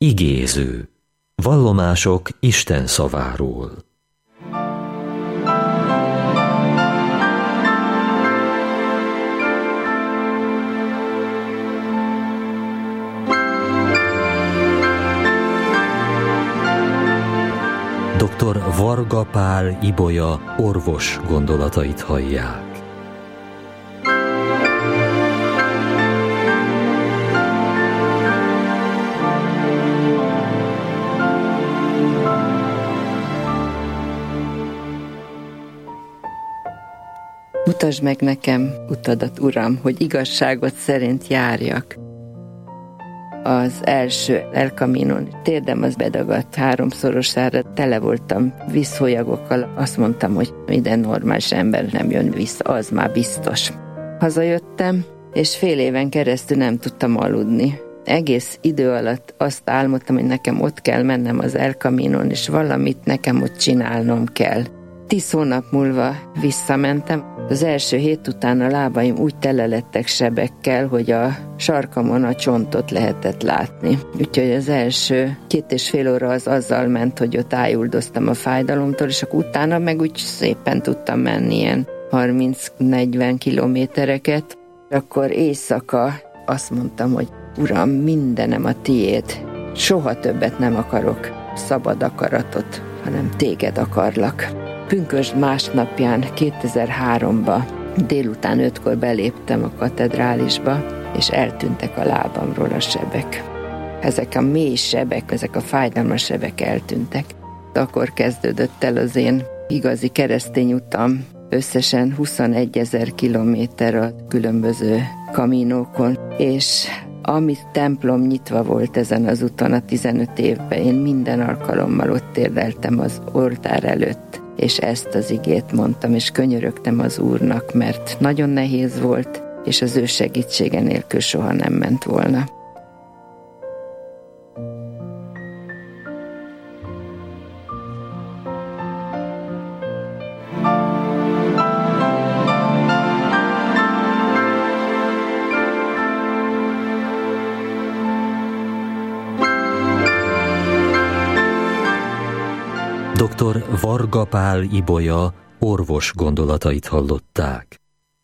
Igéző. Vallomások Isten szaváról. Dr. Varga Pál Ibolya orvos gondolatait hallják. Mutasd meg nekem utadat, Uram, hogy igazságot szerint járjak. Az első El Caminon térdem az bedagadt 3-szorosára, tele voltam vízfolyagokkal, azt mondtam, hogy minden normális ember nem jön vissza, az már biztos. Hazajöttem, és fél éven keresztül nem tudtam aludni. Egész idő alatt azt álmodtam, hogy nekem ott kell mennem az El Caminon, és valamit nekem ott csinálnom kell. 10 hónap múlva visszamentem. Az első hét után a lábaim úgy tele lettek sebekkel, hogy a sarkamon a csontot lehetett látni. Úgyhogy az első 2,5 óra az azzal ment, hogy ott ájuldoztam a fájdalomtól, és akkor utána meg úgy szépen tudtam menni ilyen 30-40 kilométereket. Akkor éjszaka azt mondtam, hogy Uram, mindenem a tiéd. Soha többet nem akarok szabad akaratot, hanem téged akarlak. Pünkösd másnapján 2003-ba délután 5-kor beléptem a katedrálisba, és eltűntek a lábamról a sebek. Ezek a mély sebek, ezek a fájdalmas sebek eltűntek. Akkor kezdődött el az én igazi keresztény utam, összesen 21 000 kilométer a különböző kaminókon, és ami templom nyitva volt ezen az úton a 15 évben, én minden alkalommal ott térdeltem az oltár előtt, és ezt az igét mondtam, és könyörögtem az Úrnak, mert nagyon nehéz volt, és az ő segítsége nélkül soha nem ment volna. Dr. Varga Pál Ibolya orvos gondolatait hallották.